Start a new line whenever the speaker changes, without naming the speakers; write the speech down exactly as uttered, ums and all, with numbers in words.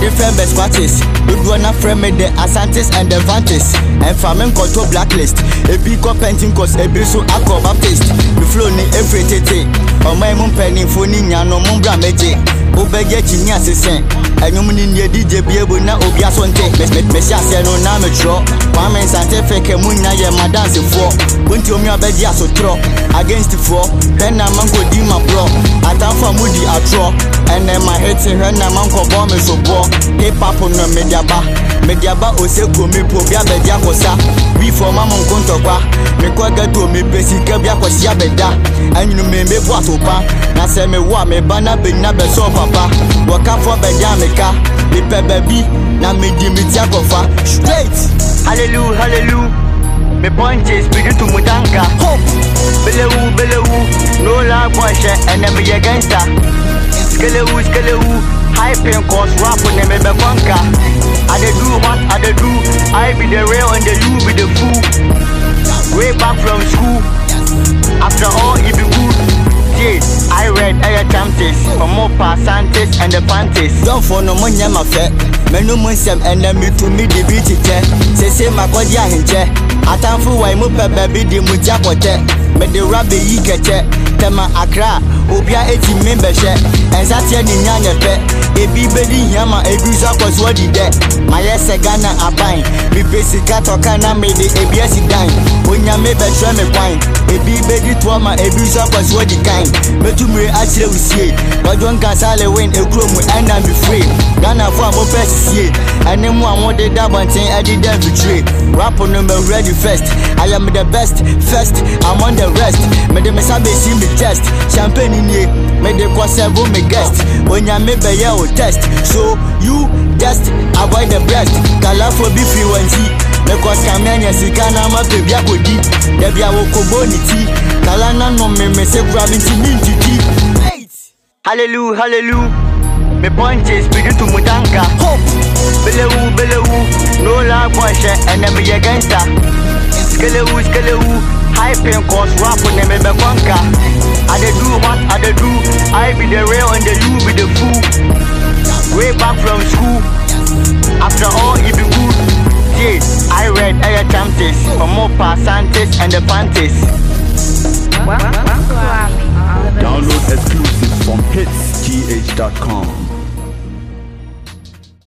different best parties. We wanna frame me the Asantis and the Vantis. And farming control blacklist. A big painting cause a bill so alcohol baptist. We flow ni every tete. On my moon penny for Nina no mumbra meje. Obege chinya sisen. And you mean your D J be able na obia sonte. Messia say no na metro. Kwame scientific muna ye madance for. Won't you me abedia so tro. Against the four. Then a man go di my bro. Atam for moody atro. And then my head say when a man go bomb so bo. Hip hop on no media ba. Media ba ose ko me po bia bedia kosa. We for mama nkonto kwa. Me kwa gato me pesi ke bia kosia beda. Anyu me me bo atopa. Na se me wa me bana be na be so papa. Waka for bedia me ka. Me pe baby na me di me tia kofa. Straight. Hallelujah, hallelujah. Me punches begin to mudanka. Hope. Belewu, belewu. No la boy and then me against her. Skelewu, skelewu. High pain cause rap when they me be conquer. I dey do what I dey do. I be the real and the you be the fool. Way back from school. After all it be good. Yeah, I read Air Chantes for more Passantes and the Panties. Don't for no money my fat. Menu munsem and then me to me the beach it. Say say my body a hinche. Atamfu why mo pe baby di muja kote. Me the rabbe yi kete. Tema Accra. Obia eti member she. And satia ni nyanya pe. Ebi bedi yama ebi sa cause what did that. My yes Ghana abine. Me basic toka na me de ebi esi dine. Onya me be try me wine. Ebi bedi twama ebi sa cause what the kind. Me to me achire usie. Wadwan kansale win ekuro mu and am be free. Ghana for mo pesi. And them one more they da banting I did them betray. Rap on them ready first. I am the best first. I'm on the rest. Me de me sabe see me test. Champagne in here. Me de conserve me guest. When ya me be ya test. So you just avoid the breast. Kala for be free one tea. Because Kamenya Sikana ma baby akodi. Debi awoko boniti. Kala na no me me se grabbing to me to Hallelujah, hallelujah. Me punches begin to mudanka. Hope. Belewu, belewu. No la boy and then me against her. Skelewu, skelewu. High pain cause rap when they me be conquer. I dey do what I dey do. I be the real and the you be the fool. Way back from school. After all it be good. Yeah, I read Air Chantes for more Passantes and the Panties.
Download exclusive from hits g h dot com.